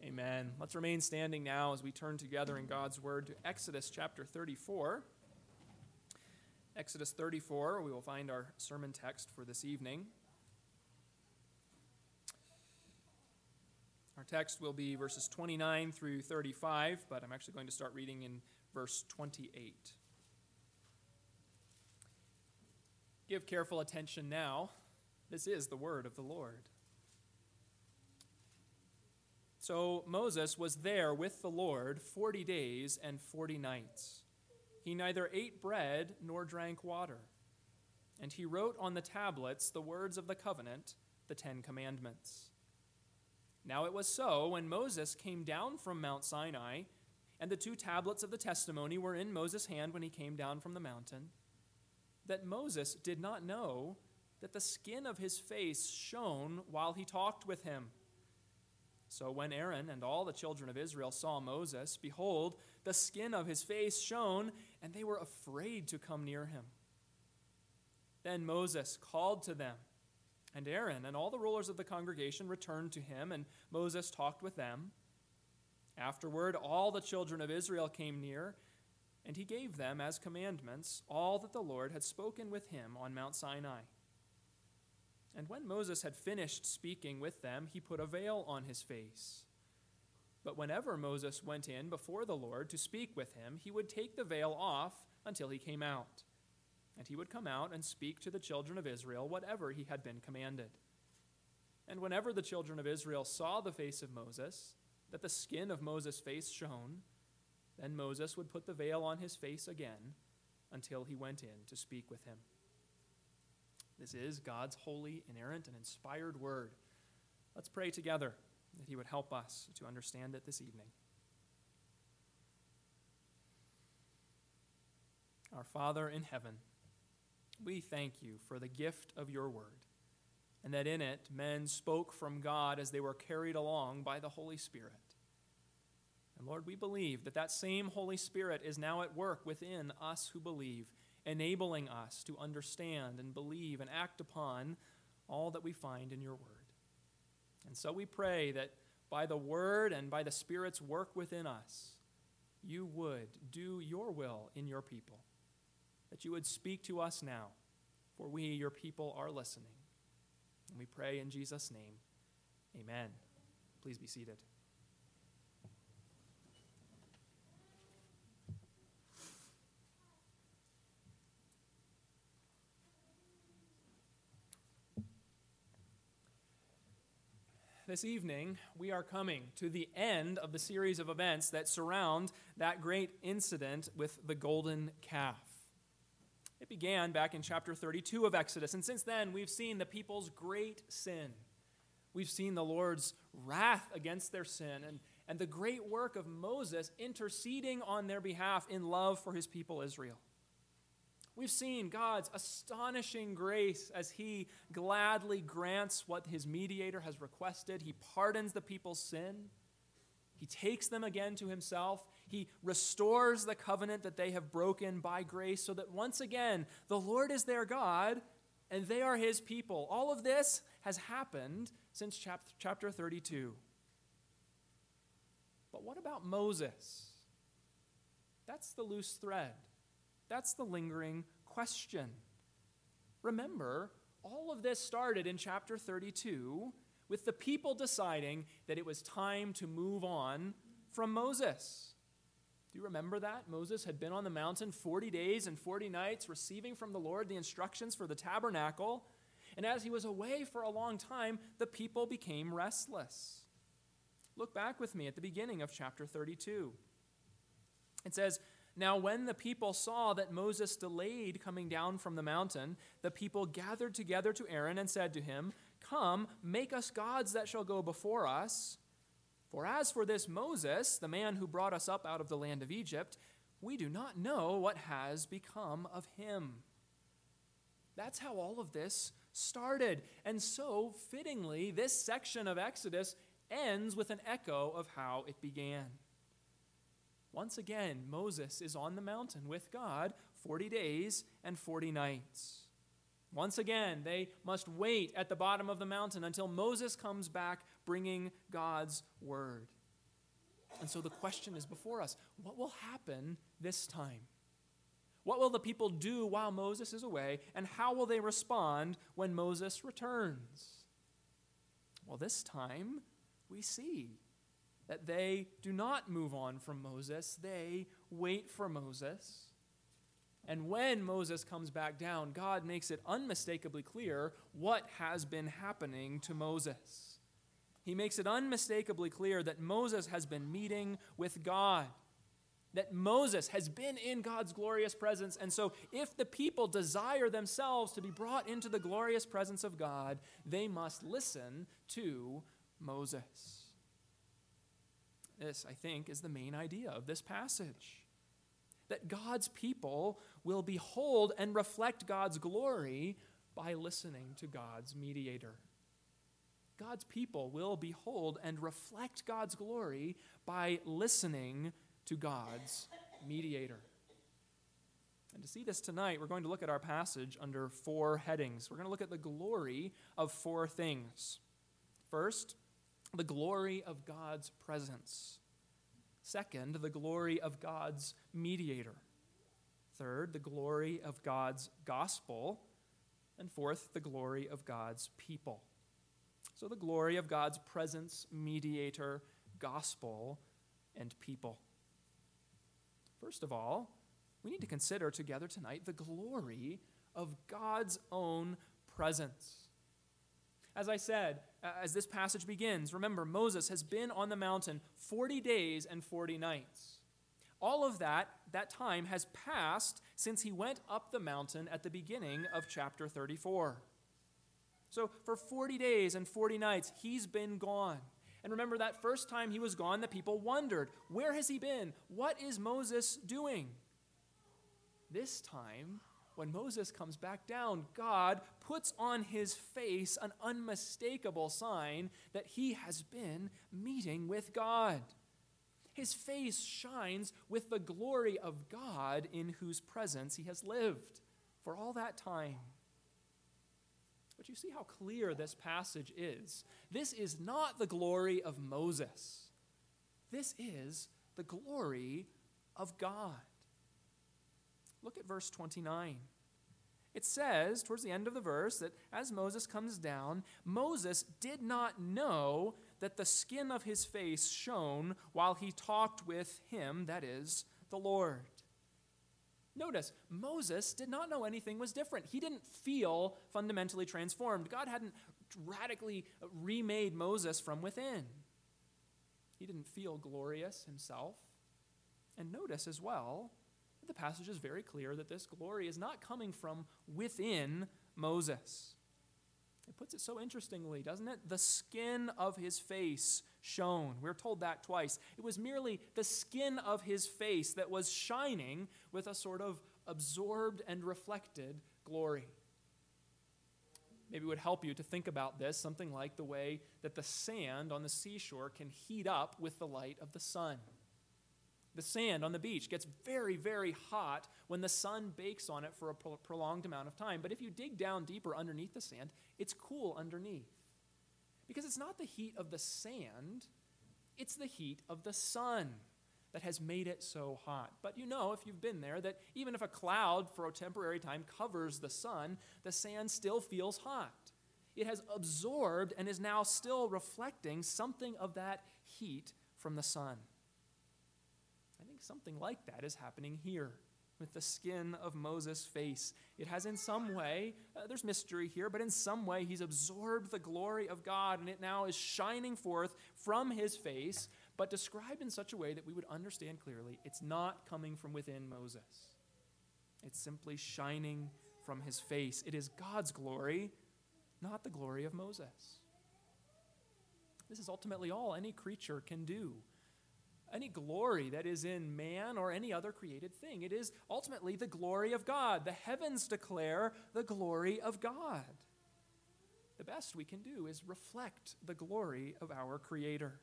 Amen. Let's remain standing now as we turn together in God's Word to Exodus chapter 34. Exodus 34, we will find our sermon text for this evening. Our text will be verses 29 through 35, but I'm actually going to start reading in verse 28. Give careful attention now. This is the word of the Lord. So Moses was there with the Lord 40 days and 40 nights. He neither ate bread nor drank water. And he wrote on the tablets the words of the covenant, the 10 Commandments. Now it was so, when Moses came down from Mount Sinai, and the 2 tablets of the testimony were in Moses' hand when he came down from the mountain, that Moses did not know that the skin of his face shone while he talked with him. So when Aaron and all the children of Israel saw Moses, behold, the skin of his face shone, and they were afraid to come near him. Then Moses called to them, and Aaron and all the rulers of the congregation returned to him, and Moses talked with them. Afterward, all the children of Israel came near, and he gave them as commandments all that the Lord had spoken with him on Mount Sinai. And when Moses had finished speaking with them, he put a veil on his face. But whenever Moses went in before the Lord to speak with him, he would take the veil off until he came out. And he would come out and speak to the children of Israel whatever he had been commanded. And whenever the children of Israel saw the face of Moses, that the skin of Moses' face shone, then Moses would put the veil on his face again until he went in to speak with him. This is God's holy, inerrant, and inspired word. Let's pray together that he would help us to understand it this evening. Our Father in heaven, we thank you for the gift of your word, and that in it men spoke from God as they were carried along by the Holy Spirit. And Lord, we believe that that same Holy Spirit is now at work within us who believe, enabling us to understand and believe and act upon all that we find in your word. And so we pray that by the word and by the Spirit's work within us, you would do your will in your people, that you would speak to us now, for we, your people, are listening. And we pray in Jesus' name, amen. Please be seated. This evening, we are coming to the end of the series of events that surround that great incident with the golden calf. It began back in chapter 32 of Exodus, and since then, we've seen the people's great sin. We've seen the Lord's wrath against their sin and the great work of Moses interceding on their behalf in love for his people Israel. We've seen God's astonishing grace as he gladly grants what his mediator has requested. He pardons the people's sin. He takes them again to himself. He restores the covenant that they have broken by grace so that once again the Lord is their God and they are his people. All of this has happened since chapter 32. But what about Moses? That's the loose thread. That's the lingering question. Remember, all of this started in chapter 32 with the people deciding that it was time to move on from Moses. Do you remember that? Moses had been on the mountain 40 days and 40 nights, receiving from the Lord the instructions for the tabernacle. And as he was away for a long time, the people became restless. Look back with me at the beginning of chapter 32. It says, "Now when the people saw that Moses delayed coming down from the mountain, the people gathered together to Aaron and said to him, 'Come, make us gods that shall go before us. For as for this Moses, the man who brought us up out of the land of Egypt, we do not know what has become of him.'" That's how all of this started. And so, fittingly, this section of Exodus ends with an echo of how it began. Once again, Moses is on the mountain with God 40 days and 40 nights. Once again, they must wait at the bottom of the mountain until Moses comes back bringing God's word. And so the question is before us, what will happen this time? What will the people do while Moses is away, and how will they respond when Moses returns? Well, this time we see that they do not move on from Moses. They wait for Moses. And when Moses comes back down, God makes it unmistakably clear what has been happening to Moses. He makes it unmistakably clear that Moses has been meeting with God, that Moses has been in God's glorious presence. And so if the people desire themselves to be brought into the glorious presence of God, they must listen to Moses. This, I think, is the main idea of this passage, that God's people will behold and reflect God's glory by listening to God's mediator. God's people will behold and reflect God's glory by listening to God's mediator. And to see this tonight, we're going to look at our passage under 4 headings. We're going to look at the glory of 4 things. First, the glory of God's presence. Second, the glory of God's mediator. Third, the glory of God's gospel. And fourth, the glory of God's people. So the glory of God's presence, mediator, gospel, and people. First of all, we need to consider together tonight the glory of God's own presence. As I said, as this passage begins, remember, Moses has been on the mountain 40 days and 40 nights. All of that time has passed since he went up the mountain at the beginning of chapter 34. So for 40 days and 40 nights, he's been gone. And remember, that first time he was gone, the people wondered, where has he been? What is Moses doing? This time, when Moses comes back down, God puts on his face an unmistakable sign that he has been meeting with God. His face shines with the glory of God in whose presence he has lived for all that time. But you see how clear this passage is. This is not the glory of Moses. This is the glory of God. Look at verse 29. It says, towards the end of the verse, that as Moses comes down, Moses did not know that the skin of his face shone while he talked with him, that is, the Lord. Notice, Moses did not know anything was different. He didn't feel fundamentally transformed. God hadn't radically remade Moses from within. He didn't feel glorious himself. And notice as well, the passage is very clear that this glory is not coming from within Moses. It puts it so interestingly, doesn't it? The skin of his face shone. We're told that twice. It was merely the skin of his face that was shining with a sort of absorbed and reflected glory. Maybe it would help you to think about this, something like the way that the sand on the seashore can heat up with the light of the sun. The sand on the beach gets very, very hot when the sun bakes on it for a prolonged amount of time. But if you dig down deeper underneath the sand, it's cool underneath. Because it's not the heat of the sand, it's the heat of the sun that has made it so hot. But you know, if you've been there, that even if a cloud for a temporary time covers the sun, the sand still feels hot. It has absorbed and is now still reflecting something of that heat from the sun. I think something like that is happening here with the skin of Moses' face. It has in some way, there's mystery here, but in some way he's absorbed the glory of God and it now is shining forth from his face, but described in such a way that we would understand clearly it's not coming from within Moses. It's simply shining from his face. It is God's glory, not the glory of Moses. This is ultimately all any creature can do. Any glory that is in man or any other created thing. It is ultimately the glory of God. The heavens declare the glory of God. The best we can do is reflect the glory of our Creator.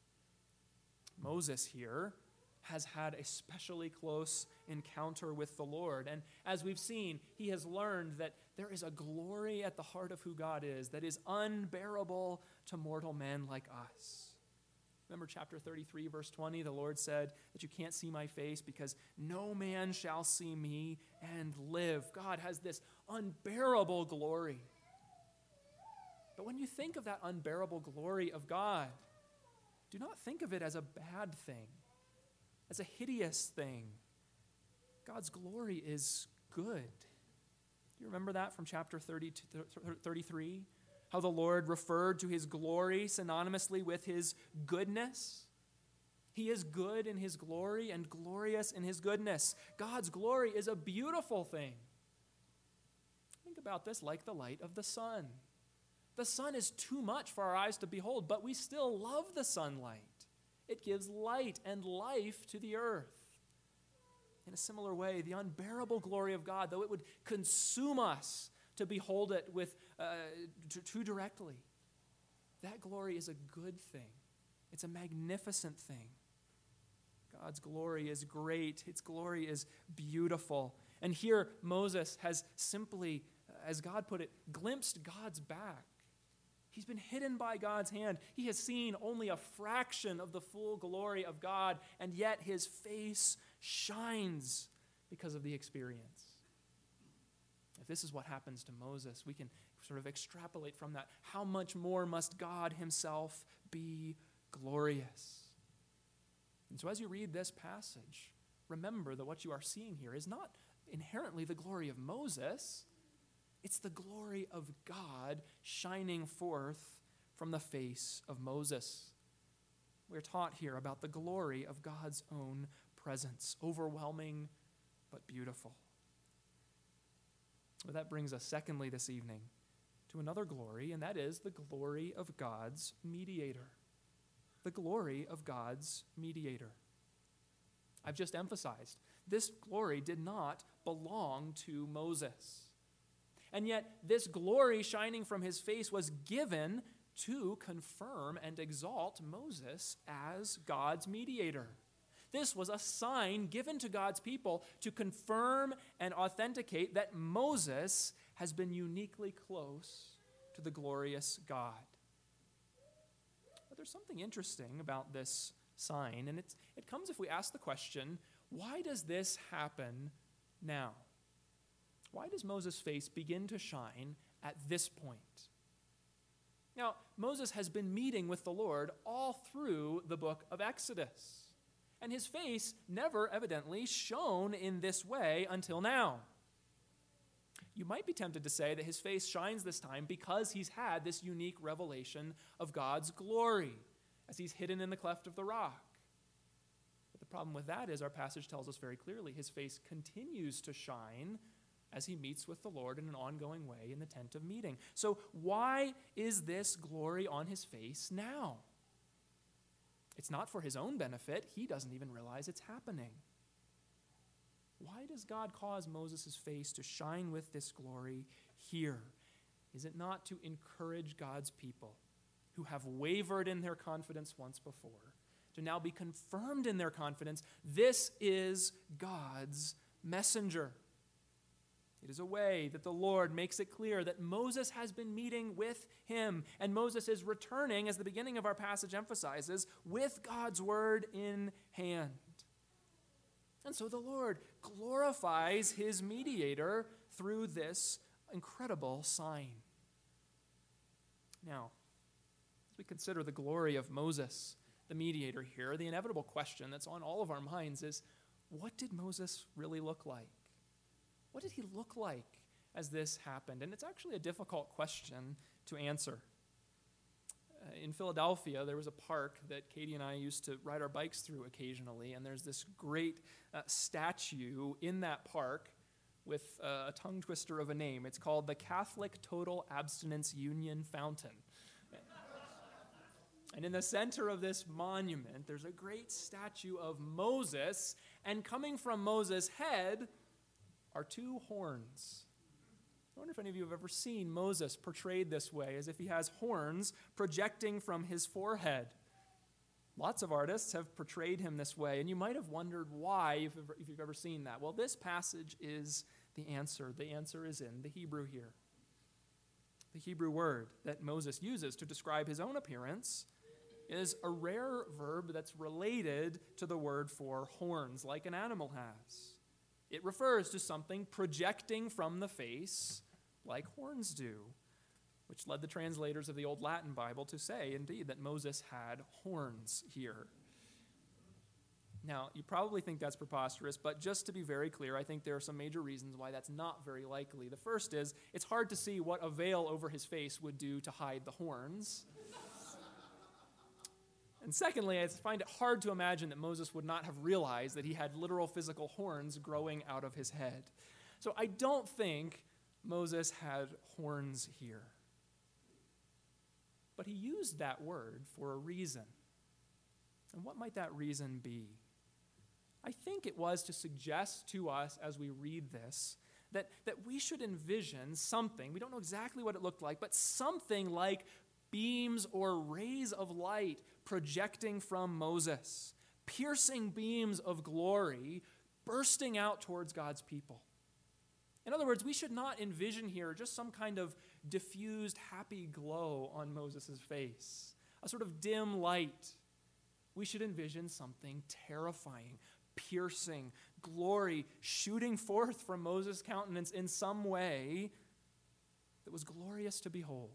Moses here has had a specially close encounter with the Lord. And as we've seen, he has learned that there is a glory at the heart of who God is that is unbearable to mortal men like us. Remember chapter 33, verse 20, the Lord said that you can't see my face because no man shall see me and live. God has this unbearable glory. But when you think of that unbearable glory of God, do not think of it as a bad thing, as a hideous thing. God's glory is good. Do you remember that from chapter 33? How the Lord referred to his glory synonymously with his goodness? He is good in his glory and glorious in his goodness. God's glory is a beautiful thing. Think about this like the light of the sun. The sun is too much for our eyes to behold, but we still love the sunlight. It gives light and life to the earth. In a similar way, the unbearable glory of God, though it would consume us to behold it with too directly, that glory is a good thing. It's a magnificent thing. God's glory is great. Its glory is beautiful. And here Moses has simply, as God put it, glimpsed God's back. He's been hidden by God's hand. He has seen only a fraction of the full glory of God, and yet his face shines because of the experience. If this is what happens to Moses, we can sort of extrapolate from that. How much more must God himself be glorious? And so as you read this passage, remember that what you are seeing here is not inherently the glory of Moses. It's the glory of God shining forth from the face of Moses. We're taught here about the glory of God's own presence, overwhelming but beautiful. Well, that brings us, secondly, this evening to another glory, and that is the glory of God's mediator. The glory of God's mediator. I've just emphasized, this glory did not belong to Moses. And yet, this glory shining from his face was given to confirm and exalt Moses as God's mediator. This was a sign given to God's people to confirm and authenticate that Moses has been uniquely close to the glorious God. But there's something interesting about this sign, and it comes if we ask the question, why does this happen now? Why does Moses' face begin to shine at this point? Now, Moses has been meeting with the Lord all through the book of Exodus. And his face never evidently shone in this way until now. You might be tempted to say that his face shines this time because he's had this unique revelation of God's glory as he's hidden in the cleft of the rock. But the problem with that is our passage tells us very clearly his face continues to shine as he meets with the Lord in an ongoing way in the tent of meeting. So why is this glory on his face now? It's not for his own benefit. He doesn't even realize it's happening. Why does God cause Moses' face to shine with this glory here? Is it not to encourage God's people who have wavered in their confidence once before to now be confirmed in their confidence? This is God's messenger. It is a way that the Lord makes it clear that Moses has been meeting with him, and Moses is returning, as the beginning of our passage emphasizes, with God's word in hand. And so the Lord glorifies his mediator through this incredible sign. Now, as we consider the glory of Moses, the mediator here, the inevitable question that's on all of our minds is, what did Moses really look like? What did he look like as this happened? And it's actually a difficult question to answer. In Philadelphia, there was a park that Katie and I used to ride our bikes through occasionally, and there's this great statue in that park with a tongue twister of a name. It's called the Catholic Total Abstinence Union Fountain. And in the center of this monument, there's a great statue of Moses, and coming from Moses' head are two horns. I wonder if any of you have ever seen Moses portrayed this way, as if he has horns projecting from his forehead. Lots of artists have portrayed him this way, and you might have wondered why if you've ever seen that. Well, this passage is the answer. The answer is in the Hebrew here. The Hebrew word that Moses uses to describe his own appearance is a rare verb that's related to the word for horns, like an animal has. It refers to something projecting from the face, like horns do, which led the translators of the Old Latin Bible to say, indeed, that Moses had horns here. Now, you probably think that's preposterous, but just to be very clear, I think there are some major reasons why that's not very likely. The first is, it's hard to see what a veil over his face would do to hide the horns. And secondly, I find it hard to imagine that Moses would not have realized that he had literal physical horns growing out of his head. So I don't think Moses had horns here. But he used that word for a reason. And what might that reason be? I think it was to suggest to us as we read this that we should envision something, we don't know exactly what it looked like, but something like beams or rays of light projecting from Moses, piercing beams of glory bursting out towards God's people. In other words, we should not envision here just some kind of diffused happy glow on Moses' face, a sort of dim light. We should envision something terrifying, piercing, glory shooting forth from Moses' countenance in some way that was glorious to behold.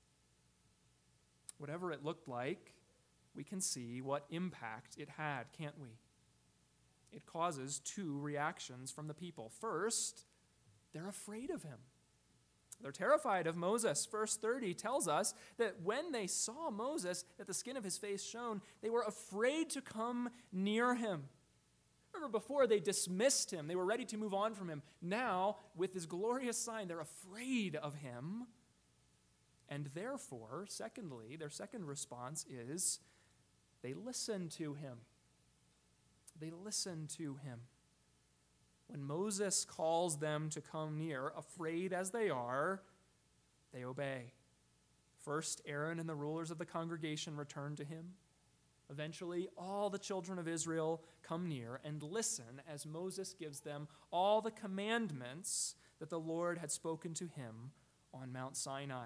Whatever it looked like, we can see what impact it had, can't we? It causes two reactions from the people. First, they're afraid of him. They're terrified of Moses. Verse 30 tells us that when they saw Moses, that the skin of his face shone, they were afraid to come near him. Remember, before they dismissed him, they were ready to move on from him. Now, with this glorious sign, they're afraid of him. And therefore, secondly, their second response is they listen to him. They listen to him. When Moses calls them to come near, afraid as they are, they obey. First, Aaron and the rulers of the congregation return to him. Eventually, all the children of Israel come near and listen as Moses gives them all the commandments that the Lord had spoken to him on Mount Sinai.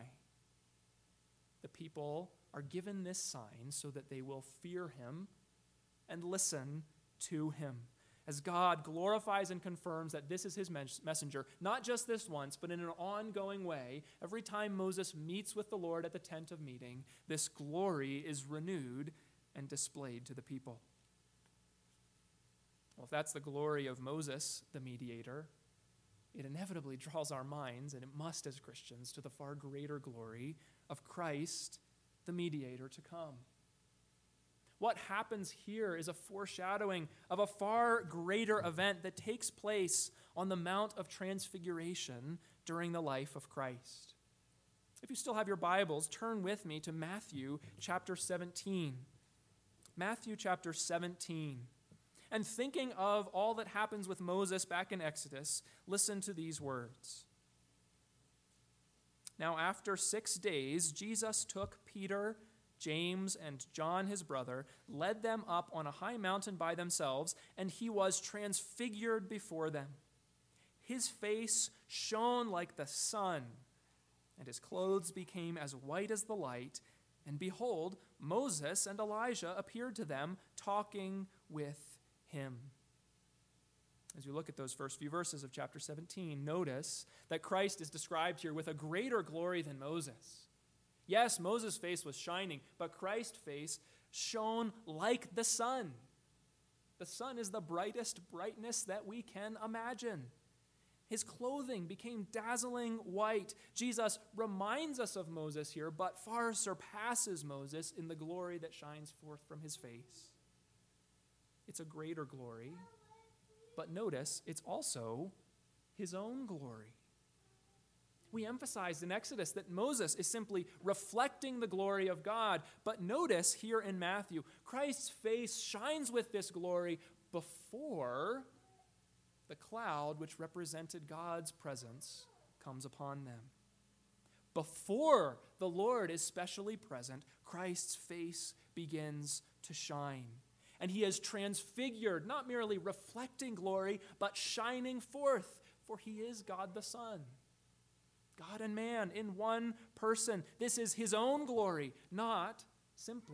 The people are given this sign so that they will fear him and listen to him, as God glorifies and confirms that this is his messenger, not just this once, but in an ongoing way. Every time Moses meets with the Lord at the tent of meeting, this glory is renewed and displayed to the people. Well, if that's the glory of Moses, the mediator, it inevitably draws our minds, and it must as Christians, to the far greater glory of Christ, the mediator to come. What happens here is a foreshadowing of a far greater event that takes place on the Mount of Transfiguration during the life of Christ. If you still have your Bibles, turn with me to Matthew chapter 17. Matthew chapter 17. And thinking of all that happens with Moses back in Exodus, listen to these words. Now, after 6 days, Jesus took Peter, James, and John his brother, led them up on a high mountain by themselves, and he was transfigured before them. His face shone like the sun, and his clothes became as white as the light. And behold, Moses and Elijah appeared to them, talking with him. As you look at those first few verses of chapter 17, notice that Christ is described here with a greater glory than Moses. Yes, Moses' face was shining, but Christ's face shone like the sun. The sun is the brightest brightness that we can imagine. His clothing became dazzling white. Jesus reminds us of Moses here, but far surpasses Moses in the glory that shines forth from his face. It's a greater glory, but notice it's also his own glory. We emphasized in Exodus that Moses is simply reflecting the glory of God, but notice here in Matthew, Christ's face shines with this glory before the cloud which represented God's presence comes upon them. Before the Lord is specially present, Christ's face begins to shine. And he is transfigured, not merely reflecting glory, but shining forth, for he is God the Son. God and man in one person. This is his own glory, not simply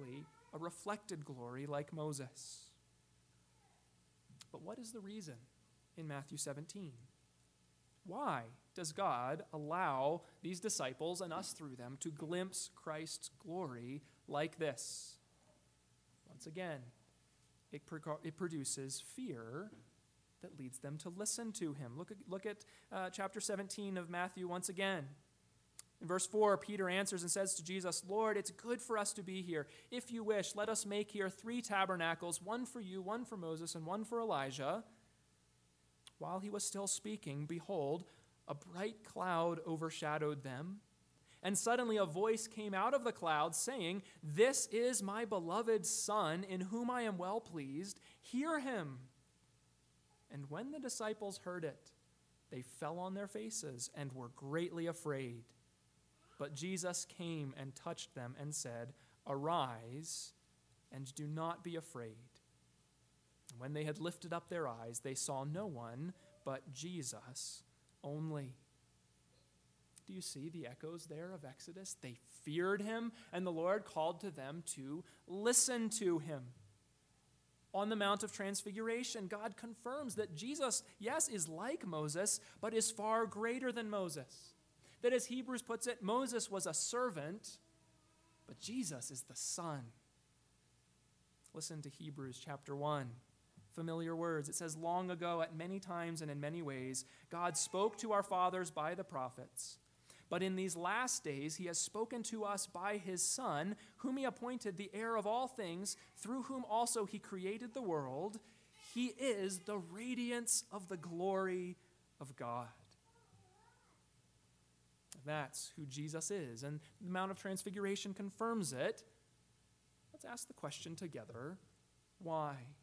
a reflected glory like Moses. But what is the reason in Matthew 17? Why does God allow these disciples and us through them to glimpse Christ's glory like this? Once again, it produces fear that leads them to listen to him. Look at chapter 17 of Matthew once again. In verse 4, Peter answers and says to Jesus, "Lord, it's good for us to be here. If you wish, let us make here 3 tabernacles, one for you, one for Moses, and one for Elijah." While he was still speaking, behold, a bright cloud overshadowed them. And suddenly a voice came out of the cloud saying, "This is my beloved Son, in whom I am well pleased. Hear him." And when the disciples heard it, they fell on their faces and were greatly afraid. But Jesus came and touched them and said, "Arise, and do not be afraid." And when they had lifted up their eyes, they saw no one but Jesus only. Do you see the echoes there of Exodus? They feared him, and the Lord called to them to listen to him. On the Mount of Transfiguration, God confirms that Jesus, yes, is like Moses, but is far greater than Moses. That, as Hebrews puts it, Moses was a servant, but Jesus is the Son. Listen to Hebrews chapter 1. Familiar words. It says, "Long ago, at many times and in many ways, God spoke to our fathers by the prophets. But in these last days, he has spoken to us by his Son, whom he appointed the heir of all things, through whom also he created the world. He is the radiance of the glory of God." That's who Jesus is, and the Mount of Transfiguration confirms it. Let's ask the question together, why?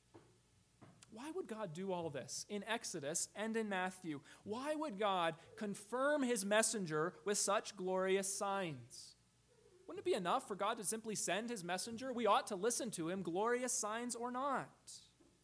Why would God do all this in Exodus and in Matthew? Why would God confirm his messenger with such glorious signs? Wouldn't it be enough for God to simply send his messenger? We ought to listen to him, glorious signs or not.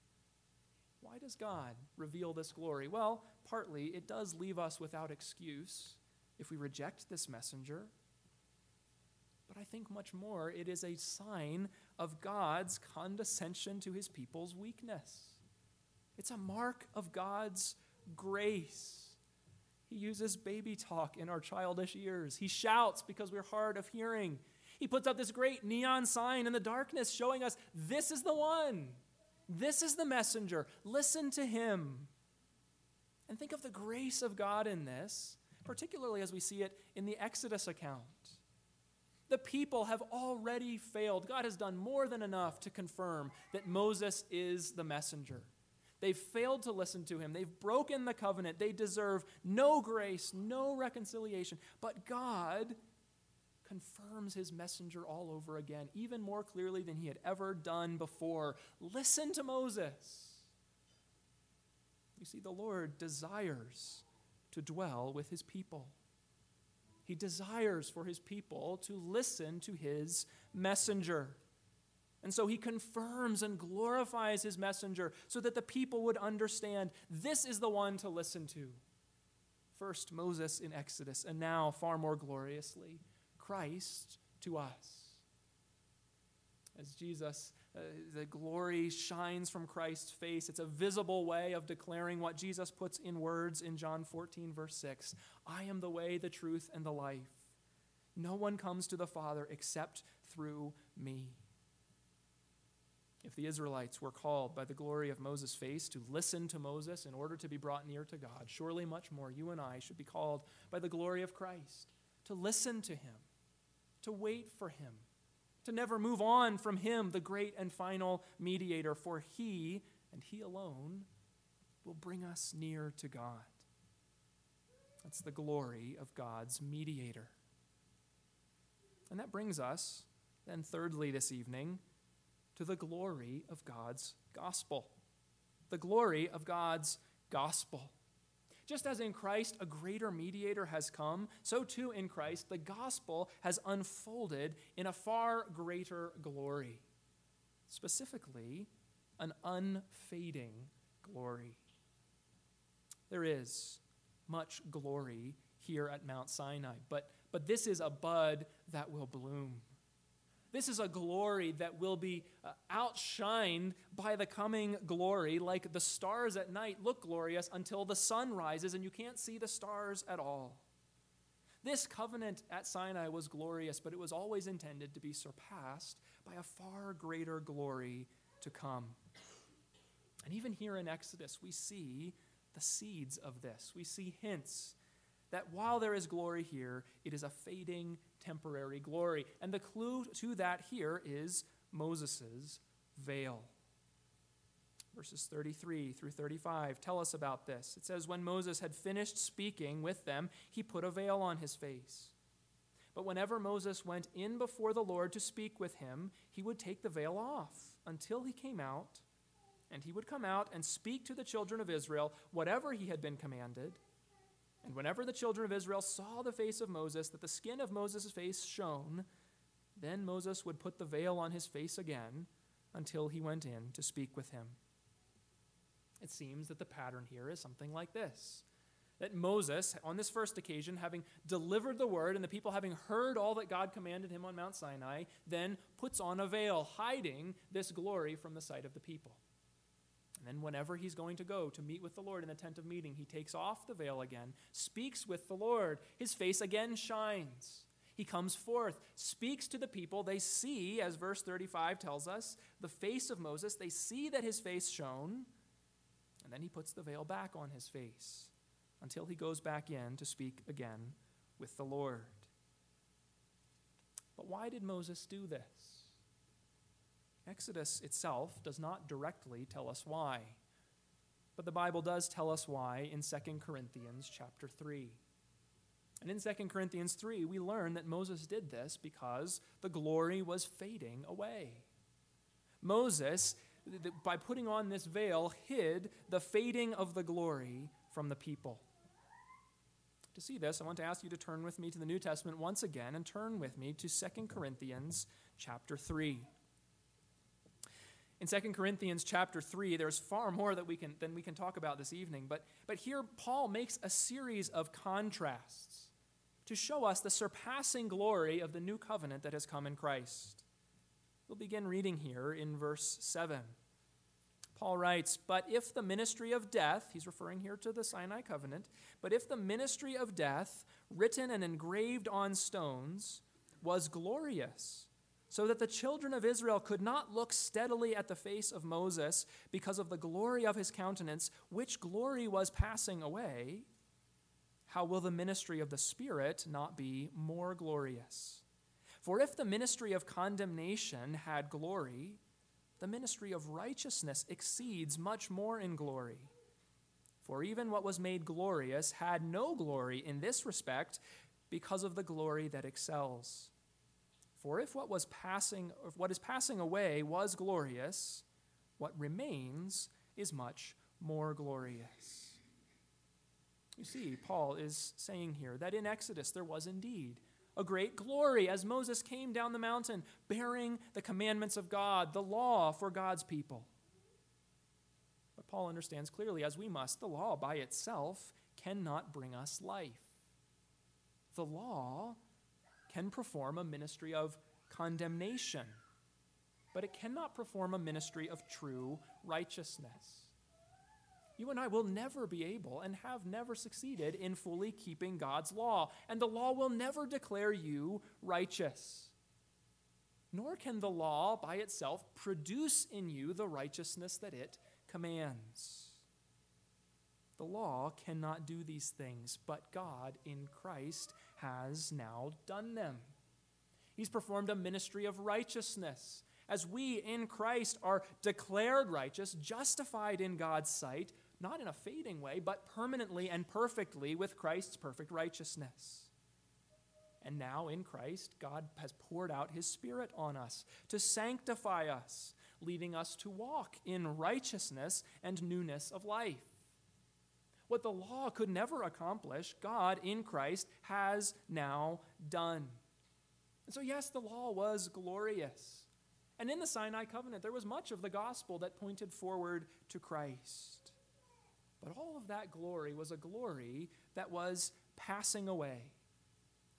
Why does God reveal this glory? Well, partly it does leave us without excuse if we reject this messenger. But I think much more, it is a sign of God's condescension to his people's weakness. It's a mark of God's grace. He uses baby talk in our childish ears. He shouts because we're hard of hearing. He puts up this great neon sign in the darkness showing us, this is the one. This is the messenger. Listen to him. And think of the grace of God in this, particularly as we see it in the Exodus account. The people have already failed. God has done more than enough to confirm that Moses is the messenger. They've failed to listen to him. They've broken the covenant. They deserve no grace, no reconciliation. But God confirms his messenger all over again, even more clearly than he had ever done before. Listen to Moses. You see, the Lord desires to dwell with his people. He desires for his people to listen to his messenger. And so he confirms and glorifies his messenger so that the people would understand this is the one to listen to. First Moses in Exodus, and now far more gloriously, Christ to us. As Jesus, the glory shines from Christ's face. It's a visible way of declaring what Jesus puts in words in John 14, verse 6. "I am the way, the truth, and the life. No one comes to the Father except through me." If the Israelites were called by the glory of Moses' face to listen to Moses in order to be brought near to God, surely much more you and I should be called by the glory of Christ to listen to him, to wait for him, to never move on from him, the great and final mediator, for he and he alone will bring us near to God. That's the glory of God's mediator. And that brings us, then thirdly this evening, to the glory of God's gospel. The glory of God's gospel. Just as in Christ a greater mediator has come, so too in Christ the gospel has unfolded in a far greater glory. Specifically, an unfading glory. There is much glory here at Mount Sinai, but this is a bud that will bloom. This is a glory that will be outshined by the coming glory, like the stars at night look glorious until the sun rises and you can't see the stars at all. This covenant at Sinai was glorious, but it was always intended to be surpassed by a far greater glory to come. And even here in Exodus, we see the seeds of this. We see hints that while there is glory here, it is a fading, temporary glory. And the clue to that here is Moses' veil. Verses 33 through 35 tell us about this. It says, when Moses had finished speaking with them, he put a veil on his face. But whenever Moses went in before the Lord to speak with him, he would take the veil off until he came out, and he would come out and speak to the children of Israel whatever he had been commanded. And whenever the children of Israel saw the face of Moses, that the skin of Moses' face shone, then Moses would put the veil on his face again until he went in to speak with him. It seems that the pattern here is something like this. That Moses, on this first occasion, having delivered the word and the people having heard all that God commanded him on Mount Sinai, then puts on a veil, hiding this glory from the sight of the people. And then whenever he's going to go to meet with the Lord in the tent of meeting, he takes off the veil again, speaks with the Lord. His face again shines. He comes forth, speaks to the people. They see, as verse 35 tells us, the face of Moses. They see that his face shone, and then he puts the veil back on his face until he goes back in to speak again with the Lord. But why did Moses do this? Exodus itself does not directly tell us why, but the Bible does tell us why in 2 Corinthians chapter 3. And in 2 Corinthians 3, we learn that Moses did this because the glory was fading away. Moses, by putting on this veil, hid the fading of the glory from the people. To see this, I want to ask you to turn with me to the New Testament once again and turn with me to 2 Corinthians chapter 3. In 2 Corinthians chapter 3, there's far more than we can talk about this evening, but here Paul makes a series of contrasts to show us the surpassing glory of the new covenant that has come in Christ. We'll begin reading here in verse 7. Paul writes, "But if the ministry of death," he's referring here to the Sinai covenant, "but if the ministry of death, written and engraved on stones, was glorious, so that the children of Israel could not look steadily at the face of Moses because of the glory of his countenance, which glory was passing away, how will the ministry of the Spirit not be more glorious? For if the ministry of condemnation had glory, the ministry of righteousness exceeds much more in glory. For even what was made glorious had no glory in this respect because of the glory that excels. For if what is passing away was glorious, what remains is much more glorious." You see, Paul is saying here that in Exodus there was indeed a great glory as Moses came down the mountain bearing the commandments of God, the law for God's people. But Paul understands clearly, as we must, the law by itself cannot bring us life. The law can perform a ministry of condemnation, but it cannot perform a ministry of true righteousness. You and I will never be able and have never succeeded in fully keeping God's law, and the law will never declare you righteous. Nor can the law by itself produce in you the righteousness that it commands. The law cannot do these things, but God in Christ has now done them. He's performed a ministry of righteousness. As we in Christ are declared righteous, justified in God's sight, not in a fading way, but permanently and perfectly with Christ's perfect righteousness. And now in Christ, God has poured out his Spirit on us to sanctify us, leading us to walk in righteousness and newness of life. What the law could never accomplish, God in Christ has now done. And so yes, the law was glorious. And in the Sinai covenant, there was much of the gospel that pointed forward to Christ. But all of that glory was a glory that was passing away.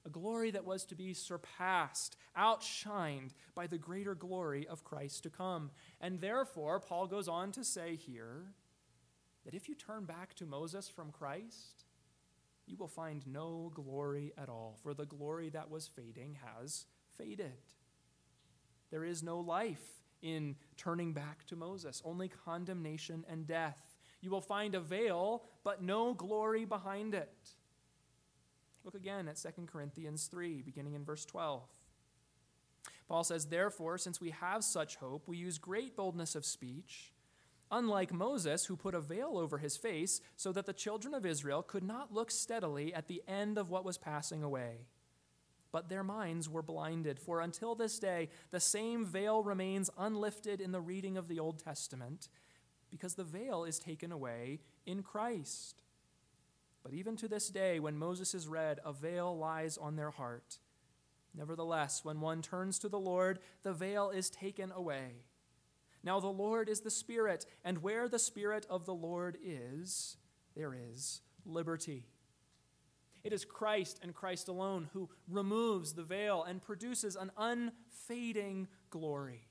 a glory that was to be surpassed, outshined by the greater glory of Christ to come. And therefore, Paul goes on to say here that if you turn back to Moses from Christ, you will find no glory at all, for the glory that was fading has faded. There is no life in turning back to Moses, only condemnation and death. You will find a veil, but no glory behind it. Look again at 2 Corinthians 3, beginning in verse 12. Paul says, "Therefore, since we have such hope, we use great boldness of speech, unlike Moses, who put a veil over his face so that the children of Israel could not look steadily at the end of what was passing away. But their minds were blinded, for until this day the same veil remains unlifted in the reading of the Old Testament, because the veil is taken away in Christ. But even to this day, when Moses is read, a veil lies on their heart. Nevertheless, when one turns to the Lord, the veil is taken away. Now the Lord is the Spirit, and where the Spirit of the Lord is, there is liberty." It is Christ and Christ alone who removes the veil and produces an unfading glory.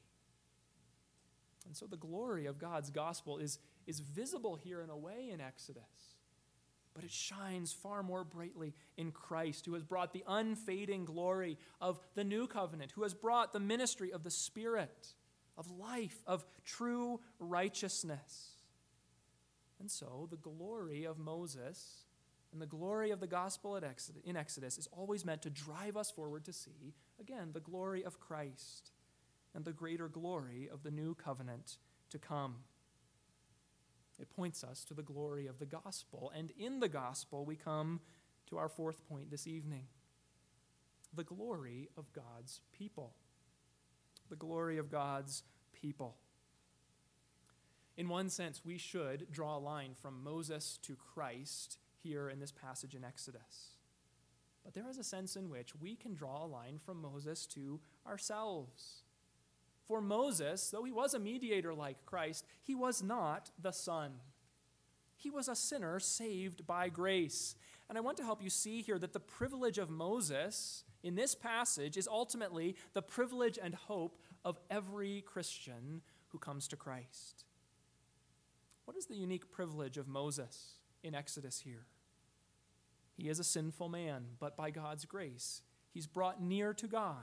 And so the glory of God's gospel is visible here in a way in Exodus, but it shines far more brightly in Christ, who has brought the unfading glory of the new covenant, who has brought the ministry of the Spirit, of life, of true righteousness. And so the glory of Moses and the glory of the gospel in Exodus is always meant to drive us forward to see, again, the glory of Christ and the greater glory of the new covenant to come. It points us to the glory of the gospel, and in the gospel we come to our fourth point this evening: the glory of God's people. The glory of God's people. In one sense, we should draw a line from Moses to Christ here in this passage in Exodus. But there is a sense in which we can draw a line from Moses to ourselves. For Moses, though he was a mediator like Christ, he was not the Son. He was a sinner saved by grace. And I want to help you see here that the privilege of Moses in this passage is ultimately the privilege and hope of every Christian who comes to Christ. What is the unique privilege of Moses in Exodus here? He is a sinful man, but by God's grace, he's brought near to God.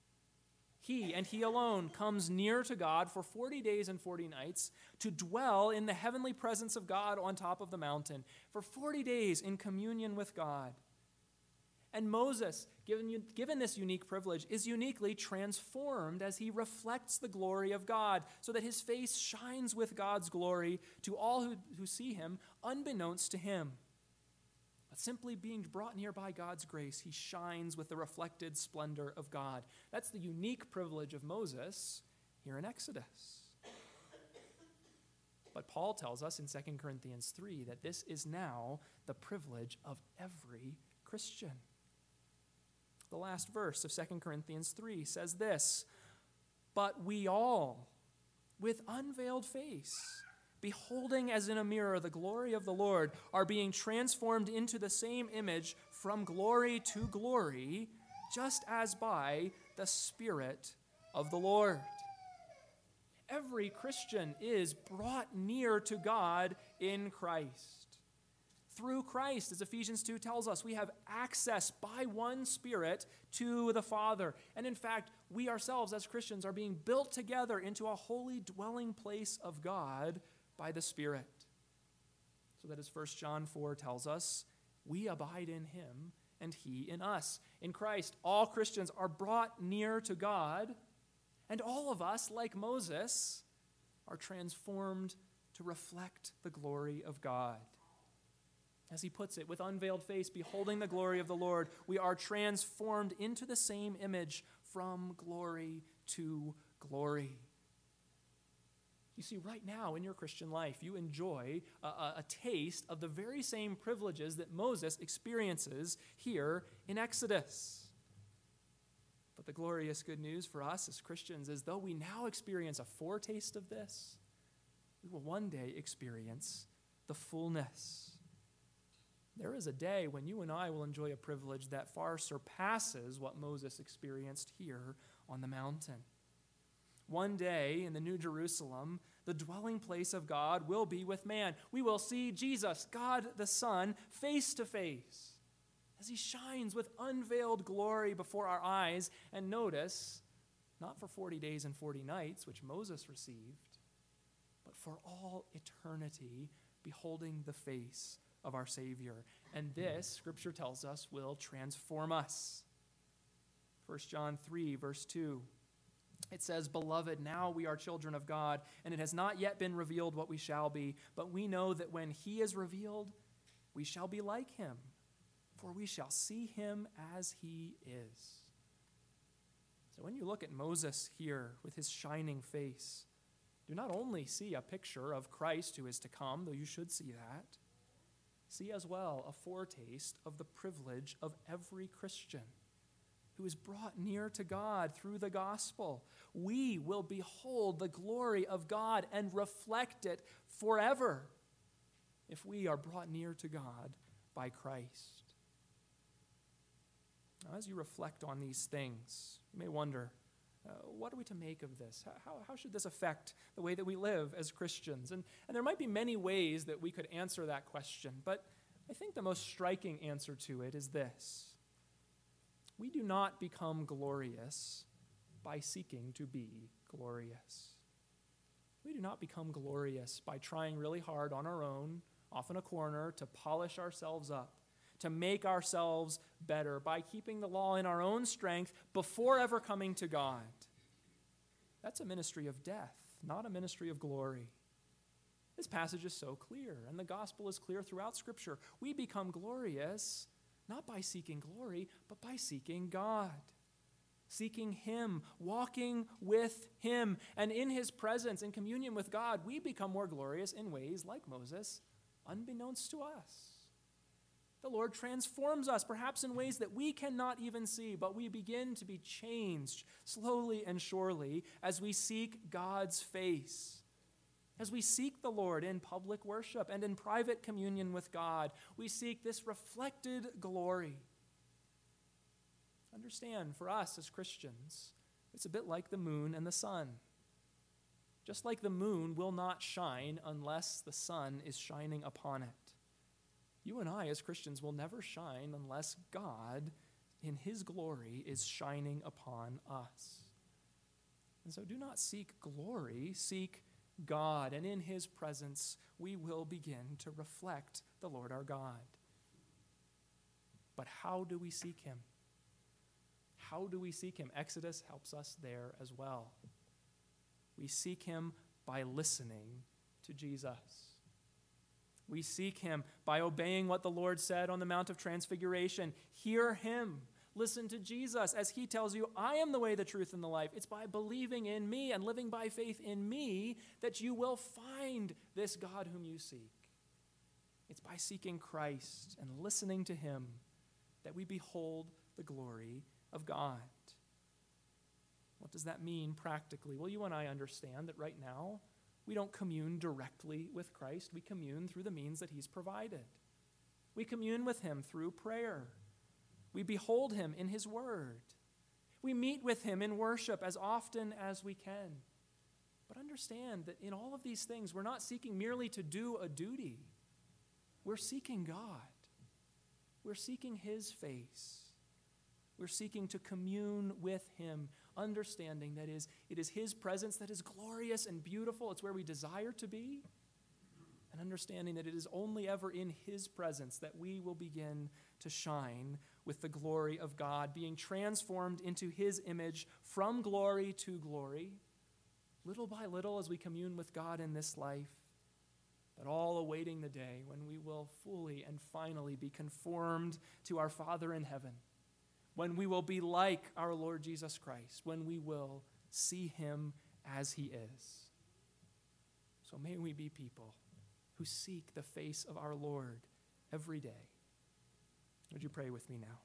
He and he alone comes near to God for 40 days and 40 nights to dwell in the heavenly presence of God on top of the mountain for 40 days in communion with God. And Moses, given this unique privilege, is uniquely transformed as he reflects the glory of God, so that his face shines with God's glory to all who see him, unbeknownst to him. But simply being brought near by God's grace, he shines with the reflected splendor of God. That's the unique privilege of Moses here in Exodus. But Paul tells us in 2 Corinthians 3 that this is now the privilege of every Christian. The last verse of 2 Corinthians 3 says this: "But we all, with unveiled face, beholding as in a mirror the glory of the Lord, are being transformed into the same image from glory to glory, just as by the Spirit of the Lord." Every Christian is brought near to God in Christ. Through Christ, as Ephesians 2 tells us, we have access by one Spirit to the Father. And in fact, we ourselves as Christians are being built together into a holy dwelling place of God by the Spirit. So that as 1 John 4 tells us, we abide in him and he in us. In Christ, all Christians are brought near to God, and all of us, like Moses, are transformed to reflect the glory of God. As he puts it, with unveiled face, beholding the glory of the Lord, we are transformed into the same image from glory to glory. You see, right now in your Christian life, you enjoy a taste of the very same privileges that Moses experiences here in Exodus. But the glorious good news for us as Christians is, though we now experience a foretaste of this, we will one day experience the fullness. There is a day when you and I will enjoy a privilege that far surpasses what Moses experienced here on the mountain. One day in the New Jerusalem, the dwelling place of God will be with man. We will see Jesus, God the Son, face to face as he shines with unveiled glory before our eyes. And notice, not for 40 days and 40 nights, which Moses received, but for all eternity, beholding the face of our Savior. And this, Scripture tells us, will transform us. 1 John 3, verse 2. It says, "Beloved, now we are children of God, and it has not yet been revealed what we shall be, but we know that when he is revealed, we shall be like him, for we shall see him as he is." So when you look at Moses here with his shining face, do not only see a picture of Christ who is to come, though you should see that. See as well a foretaste of the privilege of every Christian who is brought near to God through the gospel. We will behold the glory of God and reflect it forever if we are brought near to God by Christ. Now, as you reflect on these things, you may wonder, what are we to make of this? How should this affect the way that we live as Christians? And there might be many ways that we could answer that question, but I think the most striking answer to it is this. We do not become glorious by seeking to be glorious. We do not become glorious by trying really hard on our own, off in a corner, to polish ourselves up, to make ourselves better, by keeping the law in our own strength before ever coming to God. That's a ministry of death, not a ministry of glory. This passage is so clear, and the gospel is clear throughout Scripture. We become glorious not by seeking glory, but by seeking God, seeking him, walking with him, and in his presence, in communion with God, we become more glorious in ways, like Moses, unbeknownst to us. The Lord transforms us, perhaps in ways that we cannot even see, but we begin to be changed slowly and surely as we seek God's face. As we seek the Lord in public worship and in private communion with God, we seek this reflected glory. Understand, for us as Christians, it's a bit like the moon and the sun. Just like the moon will not shine unless the sun is shining upon it. You and I as Christians will never shine unless God, in his glory, is shining upon us. And so do not seek glory, seek God, and in his presence we will begin to reflect the Lord our God. But how do we seek him? How do we seek him? Exodus helps us there as well. We seek him by listening to Jesus. We seek him by obeying what the Lord said on the Mount of Transfiguration. Hear him. Listen to Jesus as he tells you, I am the way, the truth, and the life. It's by believing in me and living by faith in me that you will find this God whom you seek. It's by seeking Christ and listening to him that we behold the glory of God. What does that mean practically? Well, you and I understand that right now we don't commune directly with Christ. We commune through the means that he's provided. We commune with him through prayer. We behold him in his word. We meet with him in worship as often as we can. But understand that in all of these things, we're not seeking merely to do a duty. We're seeking God. We're seeking his face. We're seeking to commune with him, understanding that it is his presence that is glorious and beautiful. It's where we desire to be. And understanding that it is only ever in his presence that we will begin to shine with the glory of God, being transformed into his image from glory to glory, little by little as we commune with God in this life, but all awaiting the day when we will fully and finally be conformed to our Father in heaven, when we will be like our Lord Jesus Christ, when we will see him as he is. So may we be people who seek the face of our Lord every day. Would you pray with me now?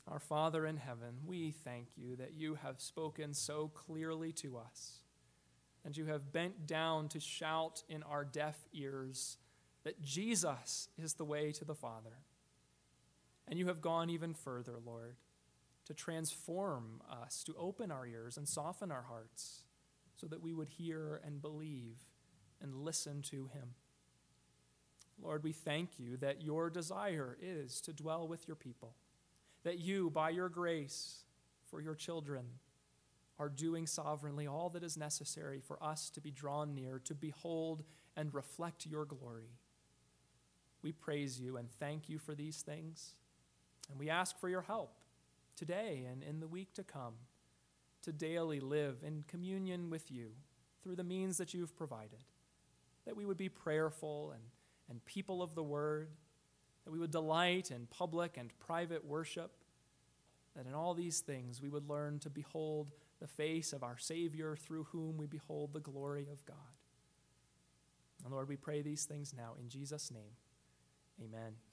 Our Father in heaven, we thank you that you have spoken so clearly to us, and you have bent down to shout in our deaf ears that Jesus is the way to the Father. And you have gone even further, Lord, to transform us, to open our ears and soften our hearts so that we would hear and believe and listen to him. Lord, we thank you that your desire is to dwell with your people, that you, by your grace for your children, are doing sovereignly all that is necessary for us to be drawn near, to behold and reflect your glory. We praise you and thank you for these things, and we ask for your help today and in the week to come to daily live in communion with you through the means that you've provided, that we would be prayerful and people of the word, that we would delight in public and private worship, that in all these things we would learn to behold the face of our Savior through whom we behold the glory of God. And Lord, we pray these things now in Jesus' name. Amen.